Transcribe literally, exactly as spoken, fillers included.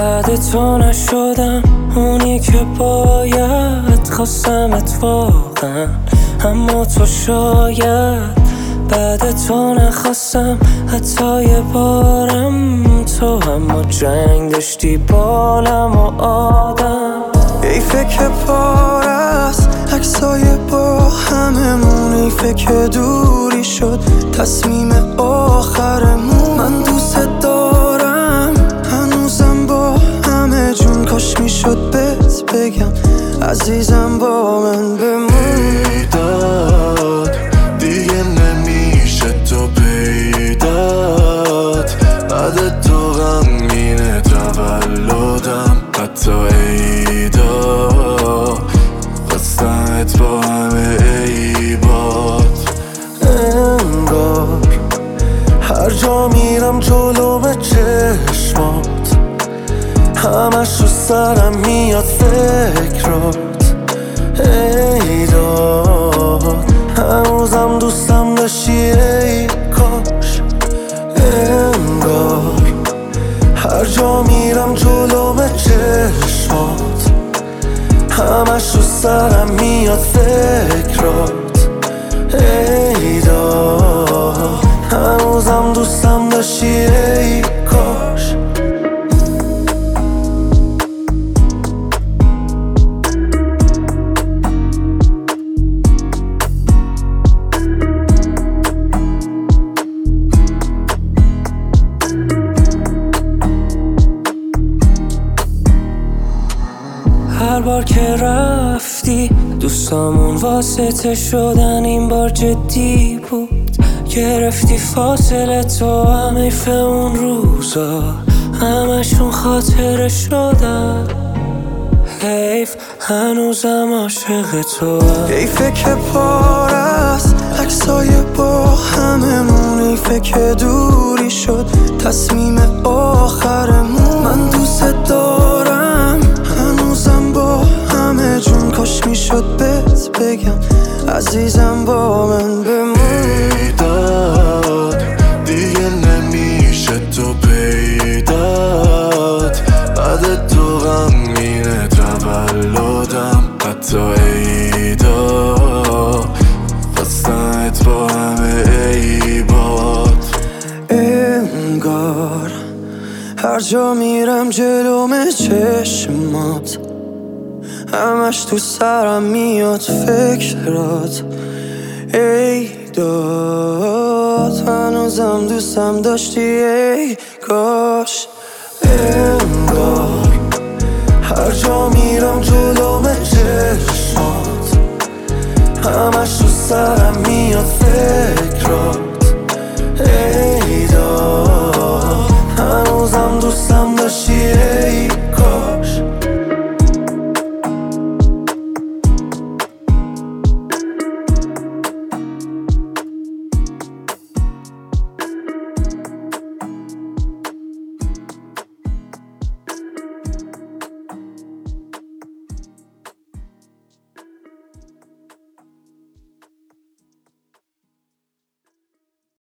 بعد تو نشدم اونی که باید، خواستمت واقعا اما تو شاید بعد تو نخواستم حتی یه بارم تو، اما جنگ داشتی بالم و آدم. حیفه که پار است عکسای با هممون، حیفه که دوری شد تصمیم آخرمون. من دوست دارم هنوزم با همه جون، کاش میشد بهت بگم عزیزم با من بمون. بیداد دیگه نمیشه تو پیدات، بعد تو غمگینه تولدم حتی عیدا، خواستمت با همه عیبات. انگار هر جا میرم جلوم چشمات، همش رو سرم میاد فکرات. ای داد هنوزم دوستم داشتی ای کاش. انگار هر جا میرم جلوم چشمات، همش رو سرم میاد فکرات. ای داد هنوزم دوستم داشتی ای کاش. هر بار که رفتی دوستامون واسطه شدن، این بار جدی بود. گرفتی فاصله تو، هم حیف اون روزا همشون خاطره شدن. حیف هنوزم عاشق تو. حیفه که پار است عکسای با هممون، حیفه که دوری شد تصمیم آخرمون. من دوست دارم هنوزم با همه جون، کاش میشد بهت بگم عزیزم با من بمون. بیداد دیگه نمیشه تو پیدات، بعد تو غمگینه تولدم حتی عیدا، خواستمت با همه عیبات. انگار هر جا میرم جلوم چشمات، همش تو سرم میاد فکرات. ای داد هنوزم دوستم داشتی ای کاش. انگار هر جا میرم جلوم چشمات، همش تو سرم میاد فکرات.